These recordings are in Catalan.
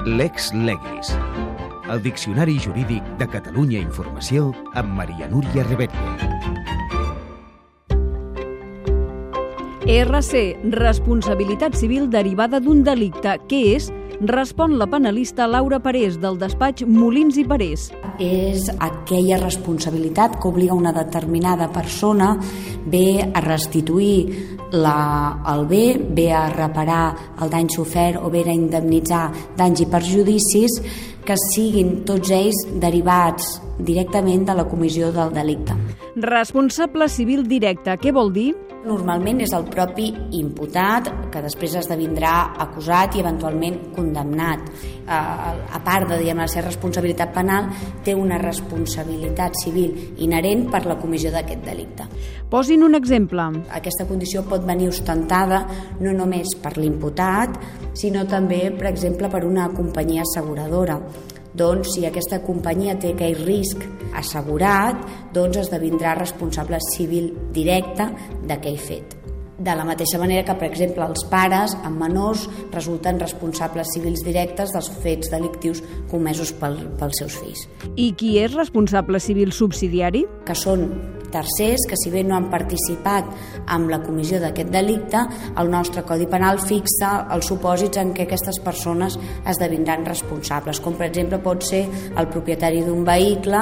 Lex Legis, el Diccionari Jurídic de Catalunya Informació amb Maria Núria Reverter. RC, responsabilitat civil derivada d'un delicte. Què és? Respon la penalista Laura Parés, del despatx Molins i Parés. És aquella responsabilitat que obliga una determinada persona bé a restituir el bé, bé a reparar el dany sofert o bé a indemnitzar danys i perjudicis que siguin tots ells derivats directament de la comissió del delicte. Responsable civil directe, què vol dir? Normalment és el propi imputat que després esdevindrà acusat i eventualment condemnat. A part de la seva responsabilitat penal, té una responsabilitat civil inherent per la comissió d'aquest delicte. Posin un exemple. Aquesta condició pot venir ostentada no només per l'imputat, sinó també, per exemple, per una companyia asseguradora. Doncs si aquesta companyia té aquell risc assegurat, doncs esdevindrà responsable civil directe d'aquell fet. De la mateixa manera que, per exemple, els pares amb menors resulten responsables civils directes dels fets delictius comesos pels seus fills. I qui és responsable civil subsidiari? Que són tercers que, si bé no han participat amb la comissió d'aquest delicte, el nostre Codi Penal fixa els supòsits en què aquestes persones esdevindran responsables, com per exemple pot ser el propietari d'un vehicle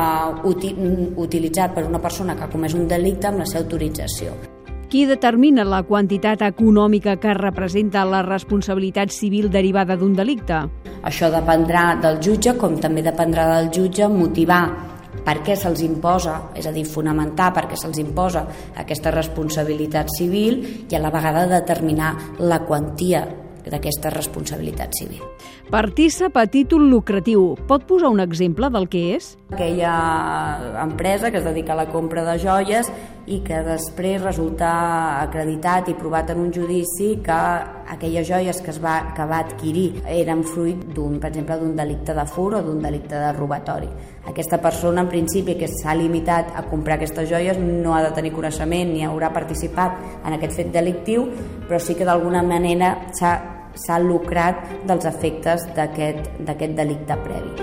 utilitzat per una persona que ha comès un delicte amb la seva autorització. Qui determina la quantitat econòmica que representa la responsabilitat civil derivada d'un delicte? Això dependrà del jutge, com també dependrà del jutge motivar per què se'ls imposa, és a dir, fonamentar per què se'ls imposa aquesta responsabilitat civil i a la vegada determinar la quantia d'aquesta responsabilitat civil. Partícip a títol lucratiu. Pot posar un exemple del que és? Aquella empresa que es dedica a la compra de joies i que després resulta acreditat i provat en un judici que aquelles joies que va adquirir eren fruit per exemple, d'un delicte de furt o d'un delicte de robatori. Aquesta persona, en principi, que s'ha limitat a comprar aquestes joies, no ha de tenir coneixement ni haurà participat en aquest fet delictiu, però sí que d'alguna manera s'ha lucrat dels efectes d'aquest delicte previ.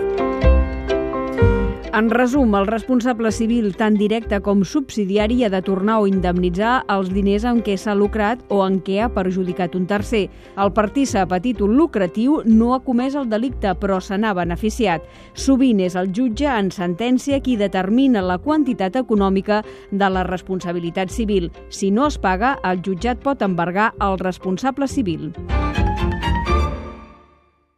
En resum, el responsable civil, tant directe com subsidiari, ha de tornar o indemnitzar els diners en què s'ha lucrat o en què ha perjudicat un tercer. El partícip a títol lucratiu no ha comès el delicte, però se n'ha beneficiat. Sovint és el jutge en sentència qui determina la quantitat econòmica de la responsabilitat civil. Si no es paga, el jutjat pot embargar el responsable civil.